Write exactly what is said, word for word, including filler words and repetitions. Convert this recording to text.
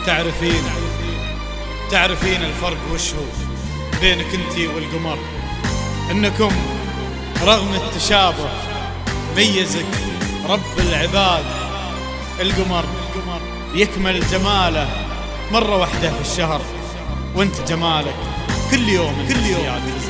تعرفين تعرفين الفرق وش هو بينك انتي والقمر، انكم رغم التشابه ميزك رب العباد. القمر يكمل جماله مرة واحدة في الشهر، وانت جمالك كل يوم كل يوم